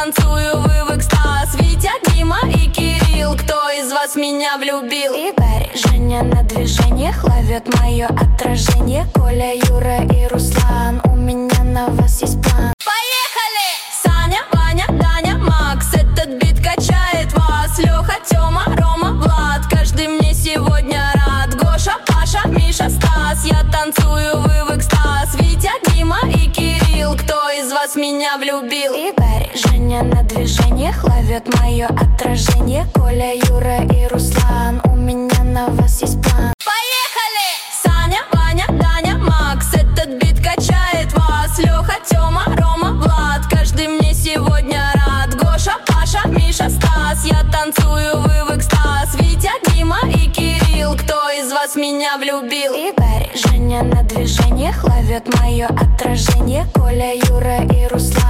танцую, вы в экстаз. Витя, Дима и Кирилл, кто из вас меня влюбил? И Барри, Женя на движениях ловит мое отражение. Коля, Юра и Руслан, у меня на вас есть план. Поехали! Саня, Ваня, Даня, Макс, этот бит качает вас. Леха, Тёма, Рома, Влад, каждый мне сегодня рад. Гоша, Паша, Миша, Стас, я танцую, вы в экстаз. Витя, Дима и Кирилл, кто из вас меня влюбил? И Барри, Женя на движениях ловит мое отражение. Коля, Юра и Руслан, у меня на вас есть план. Поехали! Саня, Ваня, Даня, Макс, этот бит качает вас. Леха, Тёма, Рома, Влад, каждый мне сегодня рад. Гоша, Паша, Миша, Стас, я танцую, вы в экстаз. Витя, Дима и Кирилл, кто из вас меня влюбил? И Барри, Женя на движениях ловит мое отражение. Коля, Юра и Руслан.